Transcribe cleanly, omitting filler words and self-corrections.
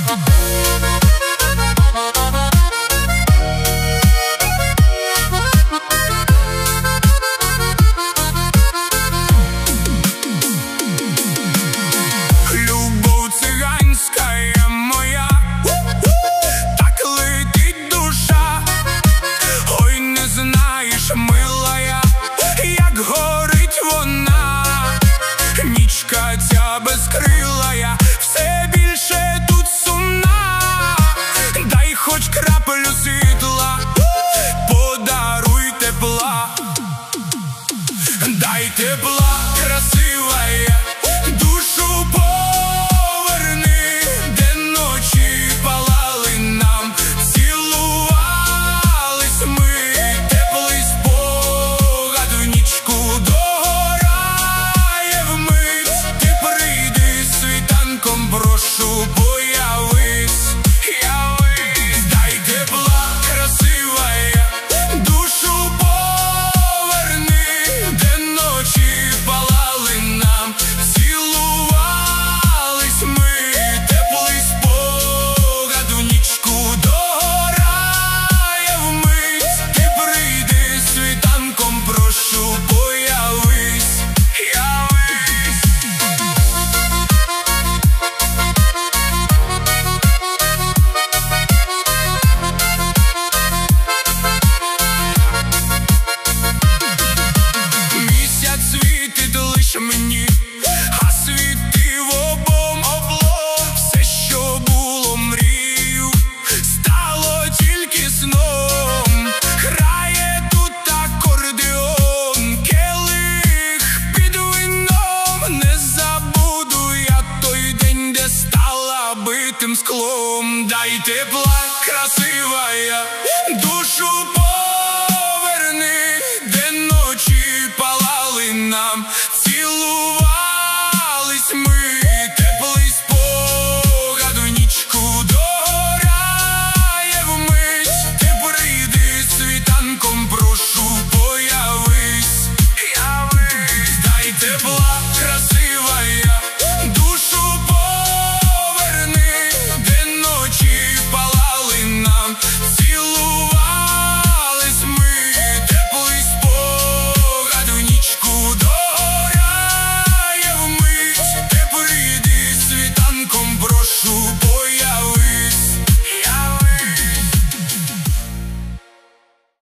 Милая, як горить вона, нічка ця безкрилая, все більше тут сумна. Дай хоч краплю світла, подаруй тепла. Дай тепла, красивая, душу поверни, де ночі палали нам, цілувались ми. Теплий спогад в нічку догорає вмить. Ти прийди світанком, прошу, появись, явись. Дай тепла, красивая, душу поверни, де ночі палали нам, цілувались ми. Теплий спогад в нічку догорає вмить. Ти прийди світанком, прошу, появись, явись. Місяць світить лиш мені, а світив обом. Все, що було мрією, стало тільки сном. Грає тут акордеон, келих під вином. Не забуду я той день, де стала битим склом. Дай тепла, красивая, душу поверни, де ночі палали нам, цілувались ми. Теплий спогад в нічку догорає вмить. Ти прийди світанком, прошу, появись, явись. Дай тепла,